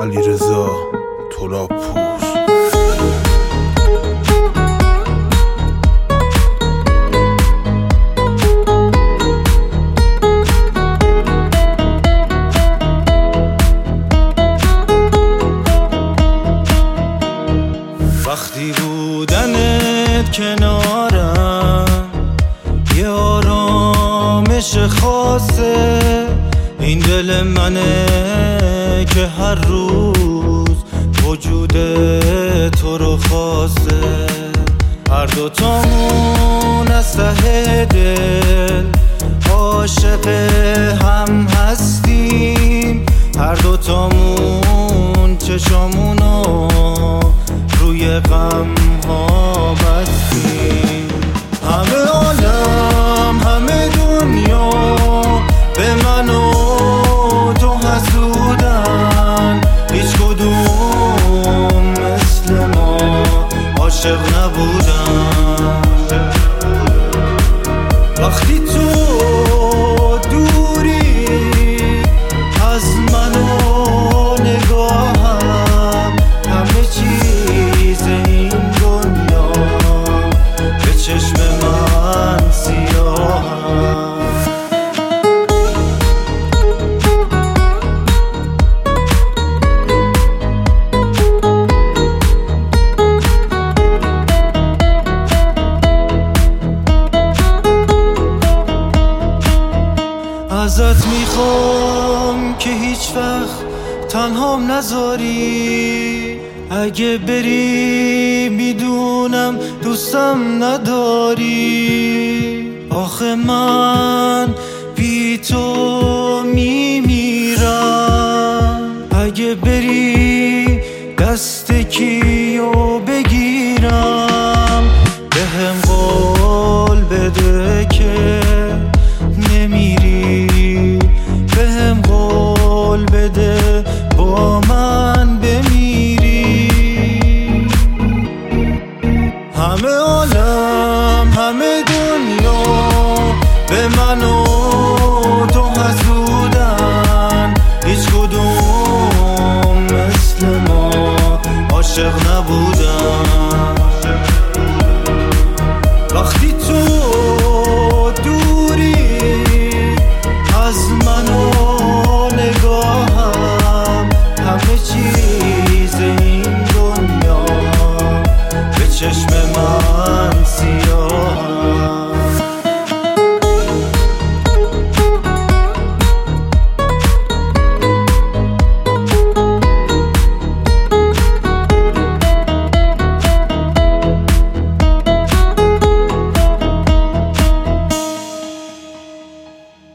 علیرضا ترابپور. وقتی بودنت کنارم یه آرامش خاصه، این دل منه که هر روز وجود تو رو خواسته. هر دوتامون از ته دل عاشق هم هستیم، هر دوتامون چشامونو روی غم ها بستیم. همه عالم همه دنیا به من و تو حسودن، هیچ کدوم مثل ما عاشق نبودن. وقتی تو دوری از من و نگاهم، همه چیز این دنیا به چشم من سیاهم. ازت میخوام که هیچ وقت تنهام نذاری، اگه بری میدونم دوستم نداری. آخه من بی تو میمیرم، اگه بری دست کیو بگیرم. بهم قول بده که نمیری، بهم قول بده با من بمیری. همه عالم همه دنیا به من